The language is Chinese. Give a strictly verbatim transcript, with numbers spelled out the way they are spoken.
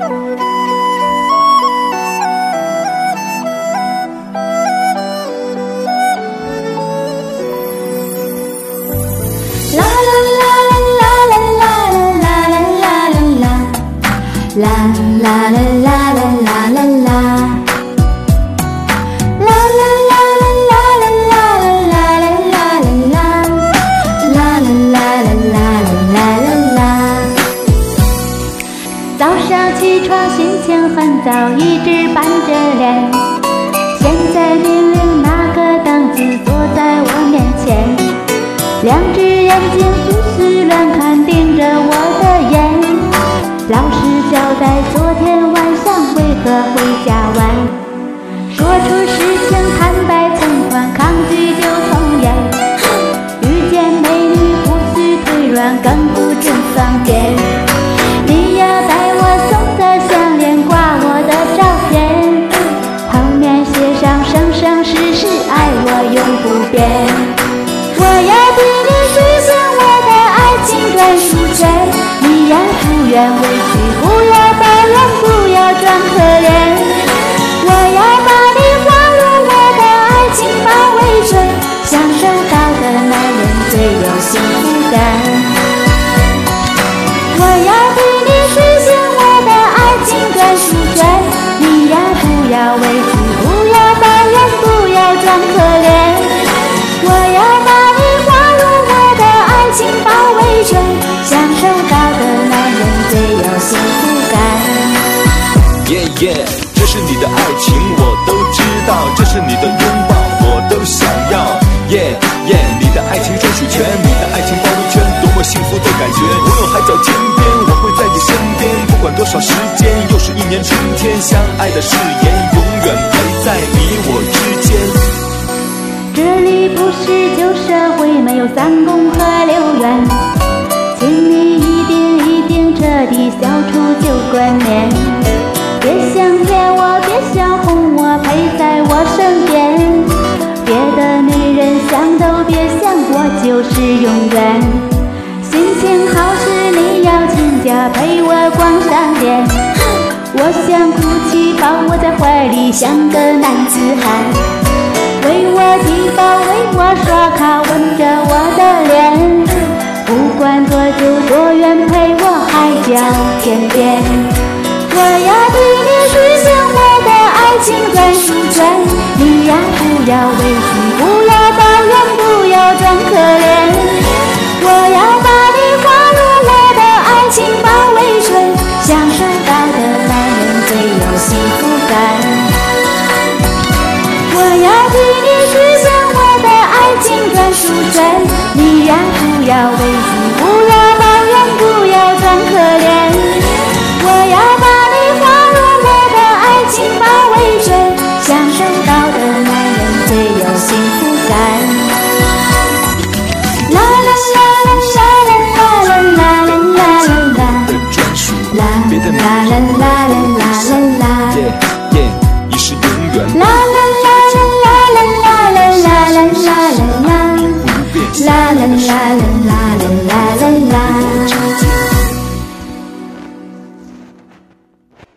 啦啦啦啦啦啦啦啦。 早上起床心情很早，一直板着脸。现在命令那个凳子坐在我面前，两只眼睛死死乱看，盯着我的眼。老师交代昨天晚上为何回家晚，说出事情坦白从宽，抗拒就从严。遇见美女不许腿软，更不准放电。 你要带我送的项链，挂我的照片，后面写上生生世世爱我永不变。我要替你实现我的爱情专属权，你要不愿委屈，不要抱怨，不要装可怜。我要把你划入我的爱情包围圈，享受到的男人最有幸福感。我要替你实现我的爱情专属权，你呀不要委屈，不要抱怨，不要装可怜。我要把你划入我的爱情包围圈，享受到的男人最有幸福感。 Yeah yeah， 这是你的爱情我都知道，这是你的拥抱我都想要。Yeah yeah， 你的爱情专属权，你的爱情包围圈，多么幸福的感觉。无论海角天边，我会在你身边，不管多少时间，又是一年春天。相爱的誓言永远陪在你我之间。 这里不是旧社会，没有三宫和六院，请你一定一定彻底消除旧观念。别想骗我，别想哄我，陪在我身边。别的女人想都别想，我就是永远。心情好时你要请假陪我逛商店，我想哭泣抱我在怀里像个男子汉，为我低保为我刷卡吻着我的脸，不管多久多远陪我海角天边。我要替你实现我的爱情专属权，你呀不要委屈，不要抱怨，不要装可怜。我要把你划入我的爱情包围圈，享受到的男人最有幸福感。我要替你实现我的爱情专属权，你呀不要委屈，不要抱怨，不要装可怜。我要把你划入我的爱情包围圈，享受到的男人最有幸福感。啦啦啦啦啦啦啦啦啦啦啦， 的专属， 啦别的啦啦啦